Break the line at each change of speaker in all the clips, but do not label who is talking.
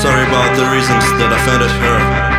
sorry about the reasons that offended her.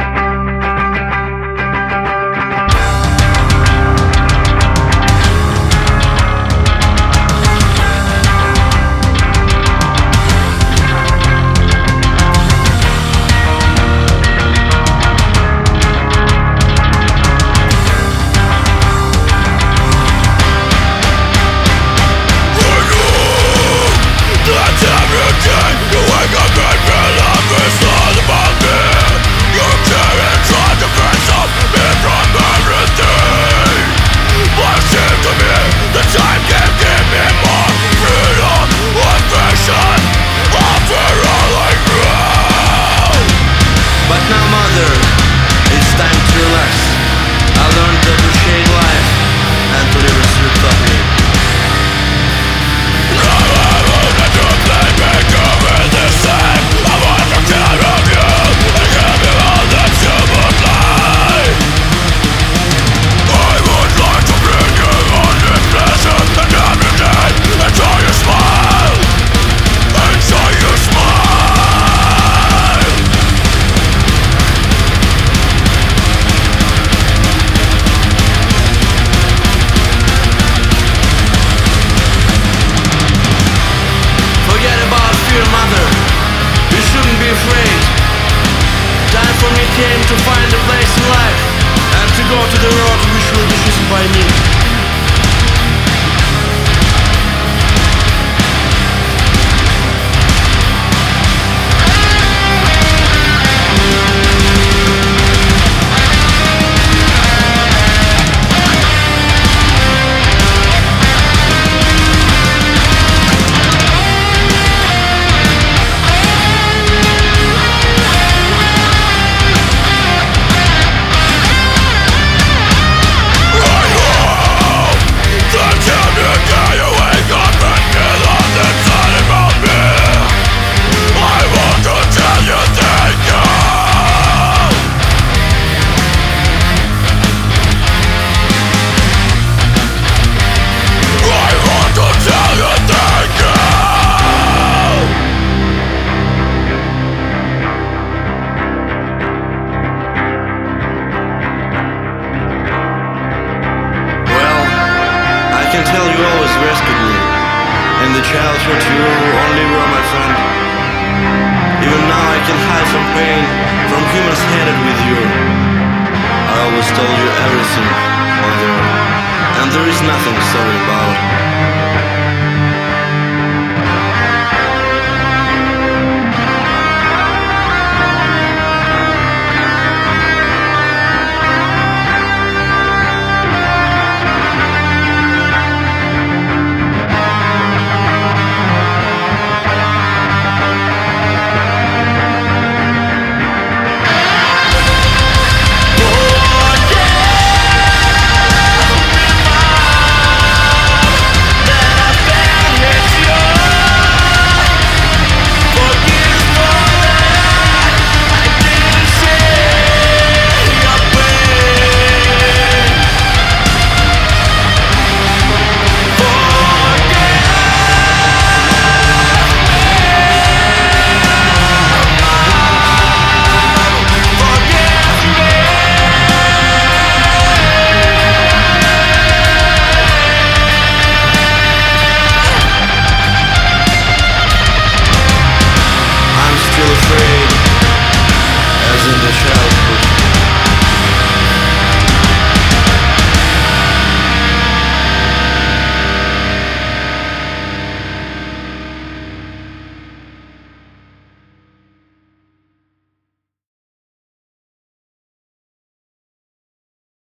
Came to find a place in life and to go to the road which will be chosen by me. I can tell you always rescued me. In the childhood you only were my friend. Even now I can hide from pain, from humans hated with you. I always told you everything, mother, and there is nothing sorry about.